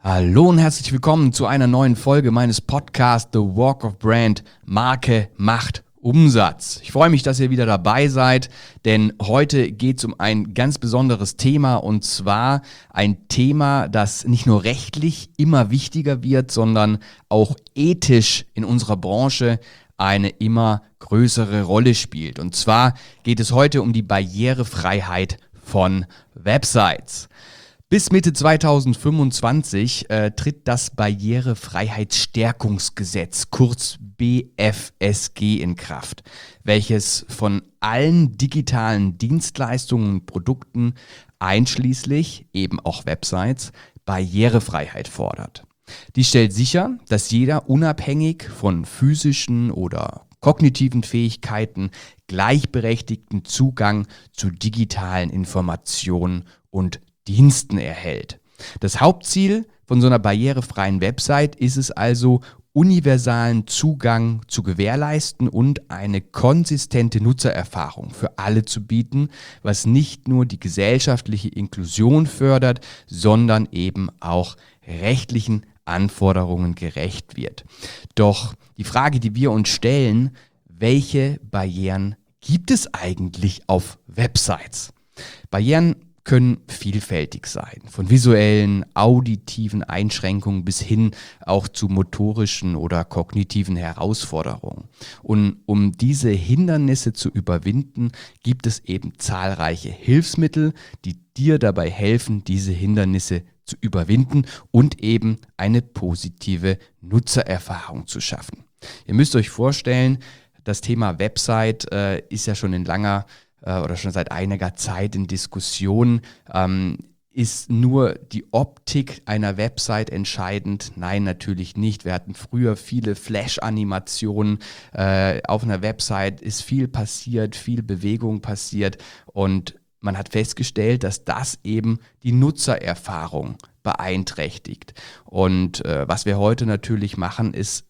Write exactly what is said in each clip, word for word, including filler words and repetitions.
Hallo und herzlich willkommen zu einer neuen Folge meines Podcasts The Walk of Brand – Marke macht Umsatz. Ich freue mich, dass ihr wieder dabei seid, denn heute geht es um ein ganz besonderes Thema, und zwar ein Thema, das nicht nur rechtlich immer wichtiger wird, sondern auch ethisch in unserer Branche eine immer größere Rolle spielt. Und zwar geht es heute um die Barrierefreiheit von Websites. Bis Mitte zweitausendfünfundzwanzig äh, tritt das Barrierefreiheitsstärkungsgesetz, kurz B F S G, in Kraft, welches von allen digitalen Dienstleistungen und Produkten, einschließlich eben auch Websites, Barrierefreiheit fordert. Dies stellt sicher, dass jeder unabhängig von physischen oder kognitiven Fähigkeiten gleichberechtigten Zugang zu digitalen Informationen und Diensten erhält. Das Hauptziel von so einer barrierefreien Website ist es also, universalen Zugang zu gewährleisten und eine konsistente Nutzererfahrung für alle zu bieten, was nicht nur die gesellschaftliche Inklusion fördert, sondern eben auch rechtlichen Anforderungen gerecht wird. Doch die Frage, die wir uns stellen: Welche Barrieren gibt es eigentlich auf Websites? Barrieren können vielfältig sein, von visuellen, auditiven Einschränkungen bis hin auch zu motorischen oder kognitiven Herausforderungen. Und um diese Hindernisse zu überwinden, gibt es eben zahlreiche Hilfsmittel, die dir dabei helfen, diese Hindernisse zu überwinden und eben eine positive Nutzererfahrung zu schaffen. Ihr müsst euch vorstellen, das Thema Website äh, ist ja schon in langer oder schon seit einiger Zeit in Diskussion. Ähm, ist nur die Optik einer Website entscheidend? Nein, natürlich nicht. Wir hatten früher viele Flash-Animationen. Äh, auf einer Website ist viel passiert, viel Bewegung passiert, und man hat festgestellt, dass das eben die Nutzererfahrung beeinträchtigt. Und äh, was wir heute natürlich machen, ist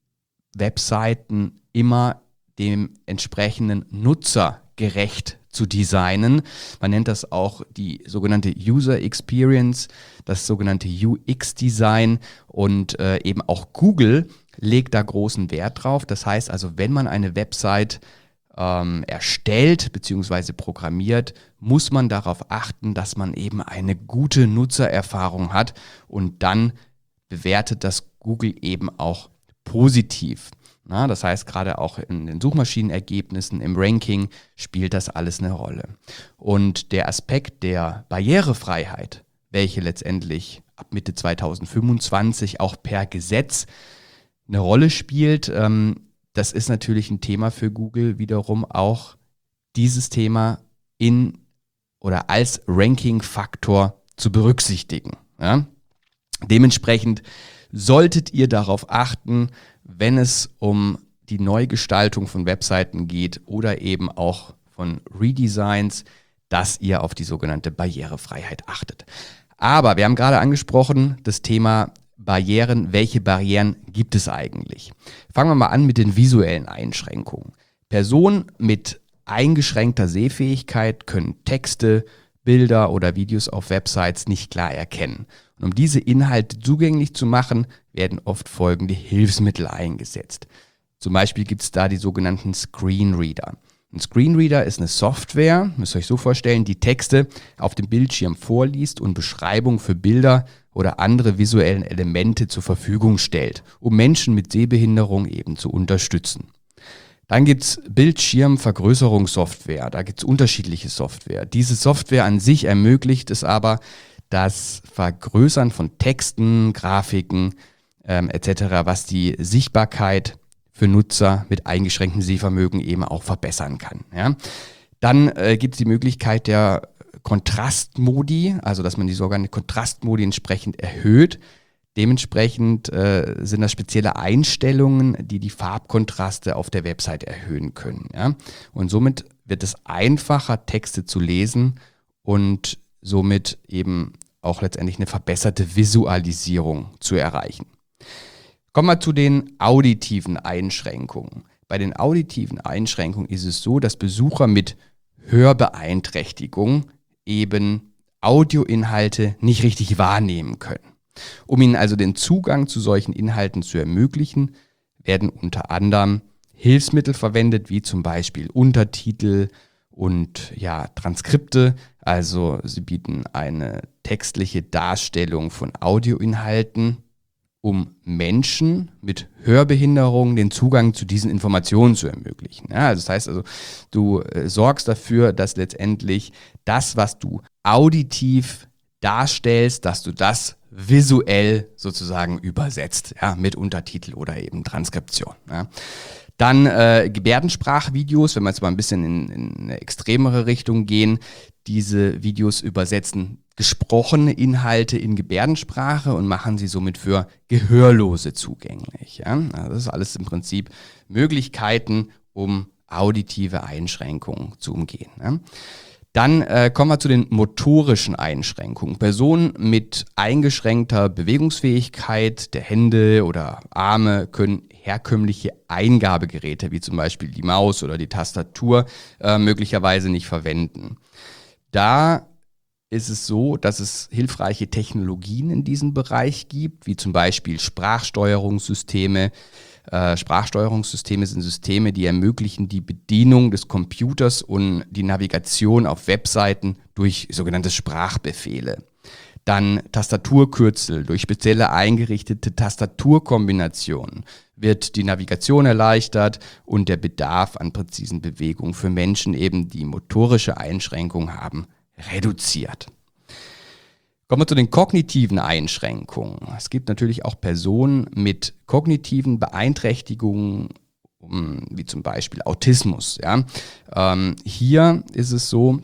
Webseiten immer dem entsprechenden Nutzer gerecht zu designen. Man nennt das auch die sogenannte User Experience, das sogenannte U X-Design, und äh, eben auch Google legt da großen Wert drauf. Das heißt also, wenn man eine Website ähm, erstellt bzw. programmiert, muss man darauf achten, dass man eben eine gute Nutzererfahrung hat, und dann bewertet das Google eben auch positiv. Na, das heißt, gerade auch in den Suchmaschinenergebnissen, im Ranking spielt das alles eine Rolle. Und der Aspekt der Barrierefreiheit, welche letztendlich ab Mitte zweitausendfünfundzwanzig auch per Gesetz eine Rolle spielt, ähm, das ist natürlich ein Thema für Google, wiederum auch dieses Thema in oder als Ranking-Faktor zu berücksichtigen. Ja? Dementsprechend solltet ihr darauf achten, wenn es um die Neugestaltung von Webseiten geht oder eben auch von Redesigns, dass ihr auf die sogenannte Barrierefreiheit achtet. Aber wir haben gerade angesprochen, das Thema Barrieren. Welche Barrieren gibt es eigentlich? Fangen wir mal an mit den visuellen Einschränkungen. Personen mit eingeschränkter Sehfähigkeit können Texte, Bilder oder Videos auf Websites nicht klar erkennen. Und um diese Inhalte zugänglich zu machen, werden oft folgende Hilfsmittel eingesetzt. Zum Beispiel gibt es da die sogenannten Screenreader. Ein Screenreader ist eine Software, müsst ihr euch so vorstellen, die Texte auf dem Bildschirm vorliest und Beschreibungen für Bilder oder andere visuellen Elemente zur Verfügung stellt, um Menschen mit Sehbehinderung eben zu unterstützen. Dann gibt es Bildschirmvergrößerungssoftware, da gibt es unterschiedliche Software. Diese Software an sich ermöglicht es aber, das Vergrößern von Texten, Grafiken ähm, et cetera, was die Sichtbarkeit für Nutzer mit eingeschränktem Sehvermögen eben auch verbessern kann. Ja? Dann äh, gibt es die Möglichkeit der Kontrastmodi, also dass man die sogenannten Kontrastmodi entsprechend erhöht. Dementsprechend äh, sind das spezielle Einstellungen, die die Farbkontraste auf der Website erhöhen können. Ja? Und somit wird es einfacher, Texte zu lesen und somit eben auch letztendlich eine verbesserte Visualisierung zu erreichen. Kommen wir zu den auditiven Einschränkungen. Bei den auditiven Einschränkungen ist es so, dass Besucher mit Hörbeeinträchtigung eben Audioinhalte nicht richtig wahrnehmen können. Um ihnen also den Zugang zu solchen Inhalten zu ermöglichen, werden unter anderem Hilfsmittel verwendet, wie zum Beispiel Untertitel und ja, Transkripte. Also sie bieten eine textliche Darstellung von Audioinhalten, um Menschen mit Hörbehinderung den Zugang zu diesen Informationen zu ermöglichen. Ja, also das heißt also, du äh, sorgst dafür, dass letztendlich das, was du auditiv darstellst, dass du das visuell sozusagen übersetzt, ja, mit Untertitel oder eben Transkription. Ja. Dann äh, Gebärdensprachvideos, wenn wir jetzt mal ein bisschen in, in eine extremere Richtung gehen. Diese Videos übersetzen gesprochene Inhalte in Gebärdensprache und machen sie somit für Gehörlose zugänglich. Ja? Also das ist alles im Prinzip Möglichkeiten, um auditive Einschränkungen zu umgehen. Ja? Dann äh, kommen wir zu den motorischen Einschränkungen. Personen mit eingeschränkter Bewegungsfähigkeit der Hände oder Arme können herkömmliche Eingabegeräte, wie zum Beispiel die Maus oder die Tastatur, äh, möglicherweise nicht verwenden. Da ist es so, dass es hilfreiche Technologien in diesem Bereich gibt, wie zum Beispiel Sprachsteuerungssysteme. Äh, Sprachsteuerungssysteme sind Systeme, die ermöglichen die Bedienung des Computers und die Navigation auf Webseiten durch sogenannte Sprachbefehle. Dann Tastaturkürzel. Durch spezielle eingerichtete Tastaturkombinationen wird die Navigation erleichtert und der Bedarf an präzisen Bewegungen für Menschen, eben die motorische Einschränkungen haben, reduziert. Kommen wir zu den kognitiven Einschränkungen. Es gibt natürlich auch Personen mit kognitiven Beeinträchtigungen, wie zum Beispiel Autismus. Ja. Ähm, hier ist es so,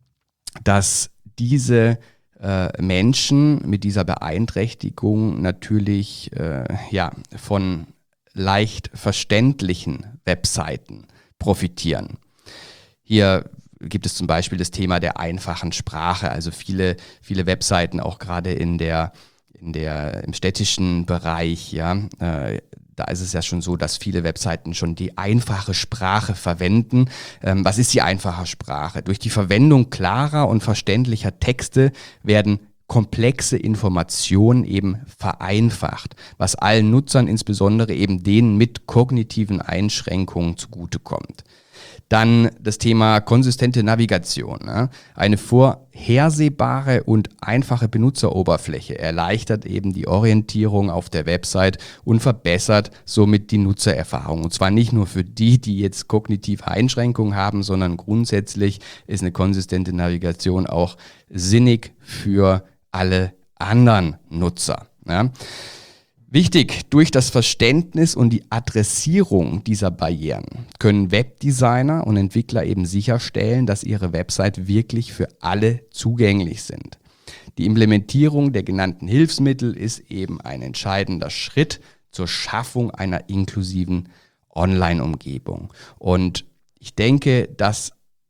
dass diese äh, Menschen mit dieser Beeinträchtigung natürlich äh, ja, von leicht verständlichen Webseiten profitieren. Hier gibt es zum Beispiel das Thema der einfachen Sprache. Also viele, viele Webseiten, auch gerade in der, in der, im städtischen Bereich, ja, äh, da ist es ja schon so, dass viele Webseiten schon die einfache Sprache verwenden. Ähm, was ist die einfache Sprache? Durch die Verwendung klarer und verständlicher Texte werden komplexe Informationen eben vereinfacht, was allen Nutzern, insbesondere eben denen mit kognitiven Einschränkungen, zugutekommt. Dann das Thema konsistente Navigation. Ne? Eine vorhersehbare und einfache Benutzeroberfläche erleichtert eben die Orientierung auf der Website und verbessert somit die Nutzererfahrung. Und zwar nicht nur für die, die jetzt kognitive Einschränkungen haben, sondern grundsätzlich ist eine konsistente Navigation auch sinnig für alle anderen Nutzer. Ja? Wichtig, durch das Verständnis und die Adressierung dieser Barrieren können Webdesigner und Entwickler eben sicherstellen, dass ihre Website wirklich für alle zugänglich sind. Die Implementierung der genannten Hilfsmittel ist eben ein entscheidender Schritt zur Schaffung einer inklusiven Online-Umgebung. Und ich denke, dass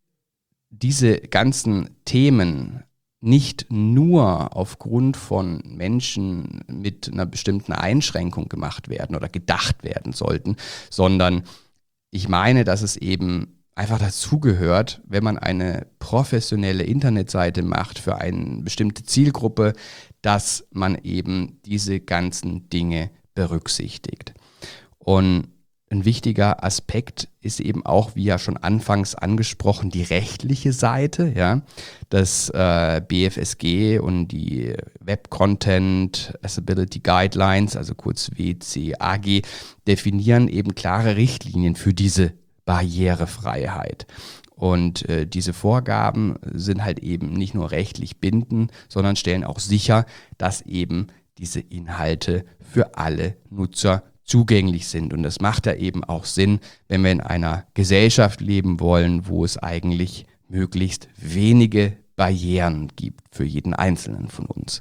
diese ganzen Themen nicht nur aufgrund von Menschen mit einer bestimmten Einschränkung gemacht werden oder gedacht werden sollten, sondern ich meine, dass es eben einfach dazugehört, wenn man eine professionelle Internetseite macht für eine bestimmte Zielgruppe, dass man eben diese ganzen Dinge berücksichtigt. Und ein wichtiger Aspekt ist eben auch, wie ja schon anfangs angesprochen, die rechtliche Seite. Ja? Das äh, B F S G und die Web Content Accessibility Guidelines, also kurz W C A G, definieren eben klare Richtlinien für diese Barrierefreiheit. Und äh, diese Vorgaben sind halt eben nicht nur rechtlich bindend, sondern stellen auch sicher, dass eben diese Inhalte für alle Nutzer zugänglich sind. Und das macht ja eben auch Sinn, wenn wir in einer Gesellschaft leben wollen, wo es eigentlich möglichst wenige Barrieren gibt für jeden Einzelnen von uns.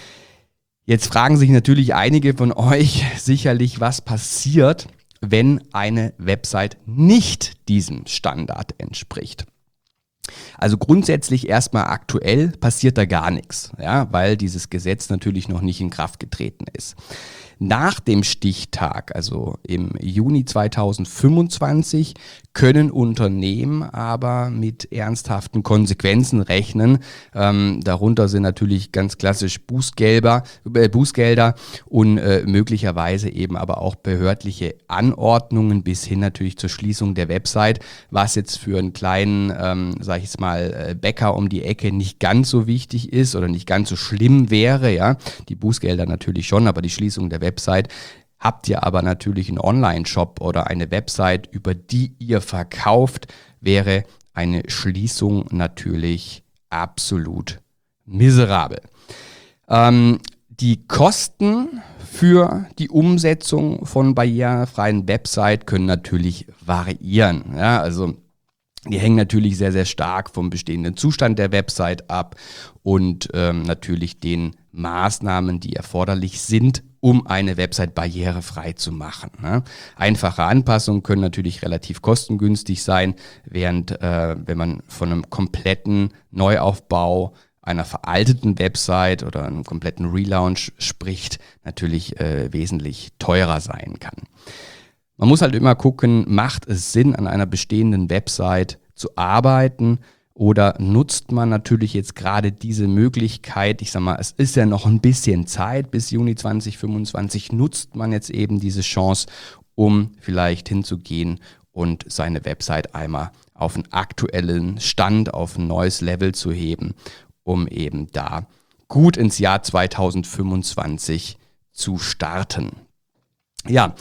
Jetzt fragen sich natürlich einige von euch sicherlich, was passiert, wenn eine Website nicht diesem Standard entspricht. Also grundsätzlich erstmal aktuell passiert da gar nichts, ja, weil dieses Gesetz natürlich noch nicht in Kraft getreten ist. Nach dem Stichtag, also im Juni zweitausendfünfundzwanzig, können Unternehmen aber mit ernsthaften Konsequenzen rechnen. Ähm, darunter sind natürlich ganz klassisch Bußgelder, äh, Bußgelder und äh, möglicherweise eben aber auch behördliche Anordnungen bis hin natürlich zur Schließung der Website, was jetzt für einen kleinen, ähm, sag ich jetzt mal, Bäcker um die Ecke nicht ganz so wichtig ist oder nicht ganz so schlimm wäre. Ja, die Bußgelder natürlich schon, aber die Schließung der Website. Habt ihr aber natürlich einen Online-Shop oder eine Website, über die ihr verkauft, wäre eine Schließung natürlich absolut miserabel. Ähm, die Kosten für die Umsetzung von barrierefreien Website können natürlich variieren. Ja, also die hängen natürlich sehr, sehr stark vom bestehenden Zustand der Website ab und ähm, natürlich den Maßnahmen, die erforderlich sind, um eine Website barrierefrei zu machen. Ne? Einfache Anpassungen können natürlich relativ kostengünstig sein, während äh, wenn man von einem kompletten Neuaufbau einer veralteten Website oder einem kompletten Relaunch spricht, natürlich äh, wesentlich teurer sein kann. Man muss halt immer gucken, macht es Sinn, an einer bestehenden Website zu arbeiten oder nutzt man natürlich jetzt gerade diese Möglichkeit, ich sag mal, es ist ja noch ein bisschen Zeit bis Juni zweitausendfünfundzwanzig, nutzt man jetzt eben diese Chance, um vielleicht hinzugehen und seine Website einmal auf einen aktuellen Stand, auf ein neues Level zu heben, um eben da gut ins Jahr zweitausendfünfundzwanzig zu starten. Ja,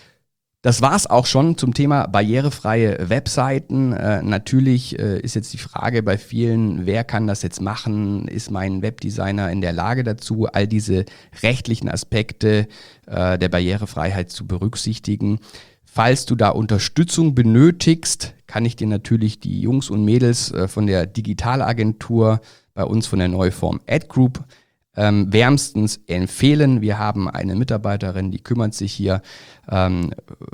das war's auch schon zum Thema barrierefreie Webseiten. Äh, natürlich äh, ist jetzt die Frage bei vielen, wer kann das jetzt machen? Ist mein Webdesigner in der Lage dazu, all diese rechtlichen Aspekte äh, der Barrierefreiheit zu berücksichtigen? Falls du da Unterstützung benötigst, kann ich dir natürlich die Jungs und Mädels äh, von der Digitalagentur bei uns von der Neuform Ad Group Ähm, wärmstens empfehlen. Wir haben eine Mitarbeiterin, die kümmert sich hier ähm,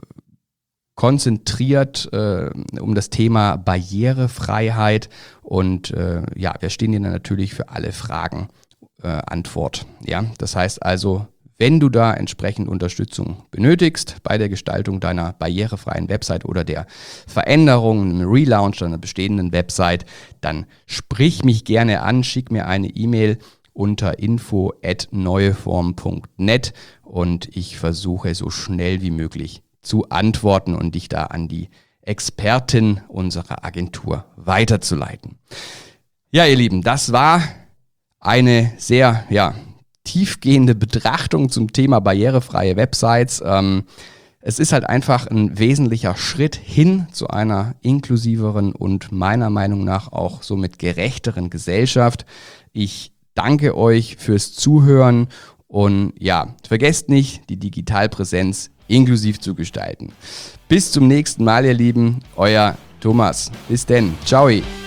konzentriert äh, um das Thema Barrierefreiheit und äh, ja, wir stehen dir dann natürlich für alle Fragen äh, Antwort. Ja, das heißt also, wenn du da entsprechend Unterstützung benötigst bei der Gestaltung deiner barrierefreien Website oder der Veränderung, einem Relaunch deiner bestehenden Website, dann sprich mich gerne an, schick mir eine E-Mail unter info at neueform punkt net und ich versuche so schnell wie möglich zu antworten und dich da an die Expertin unserer Agentur weiterzuleiten. Ja, ihr Lieben, das war eine sehr ja, tiefgehende Betrachtung zum Thema barrierefreie Websites. Ähm, es ist halt einfach ein wesentlicher Schritt hin zu einer inklusiveren und meiner Meinung nach auch somit gerechteren Gesellschaft. Ich danke euch fürs Zuhören und ja, vergesst nicht, die Digitalpräsenz inklusiv zu gestalten. Bis zum nächsten Mal, ihr Lieben, euer Thomas. Bis denn. Ciao.